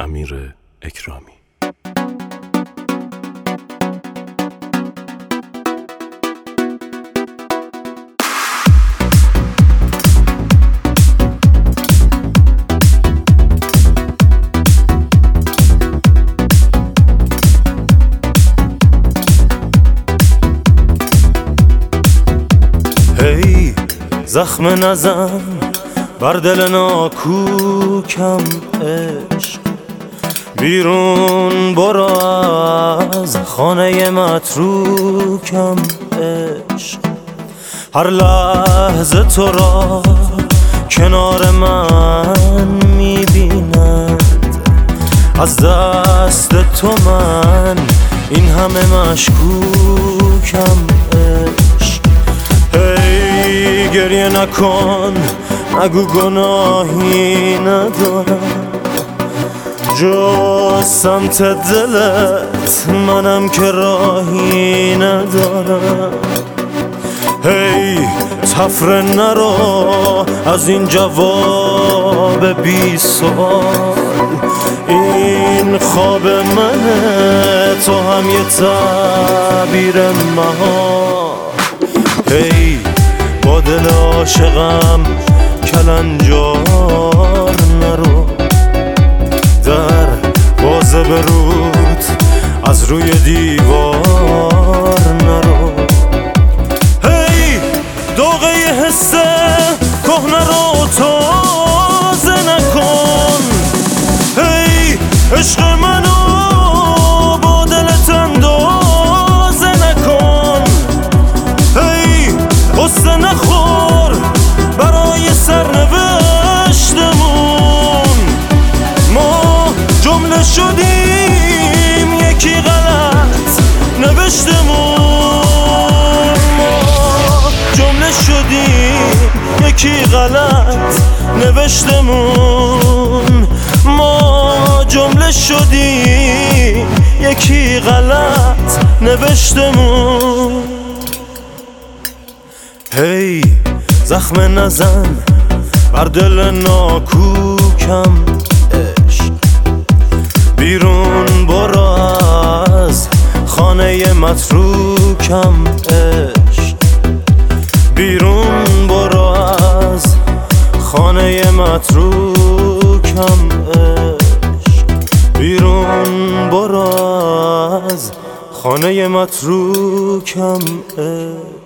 امیر اکرامی. هی زخم نزن بر دل ناکوکم عشق، بیرون برو از خانه متروکم عشق. هر لحظه تو را کنار من میبینند، از دست تو من این همه مشکوکم عشق. هی گریه نکن، نگو گناهی ندارم جز سمت دلت، منم که راهی ندارم. هی تفره نرو از این جواب بی سوال، این خواب منه تو هم یه تعبیر محال. هی با دل عاشقم کلنجار نرو، در بازه برود از روی دیوار نرو. هی دوغه ی حس کهنه رو تازه نکن، هی عشق منو با دلت اندازه نکن. هی قصه نخور برای سرنوشتمون، ما جمله شدیم یکی غلط نوشتمون، ما جمله شدیم یکی غلط نوشتمون، ما جمله شدیم یکی غلط نوشتمون. هی زخم نزن بر دل ناکوکم عشق، بیرون برو از خانه متروکم عشق، بیرون برو از خانه متروکم عشق، بیرون برو از خانه متروکم عشق.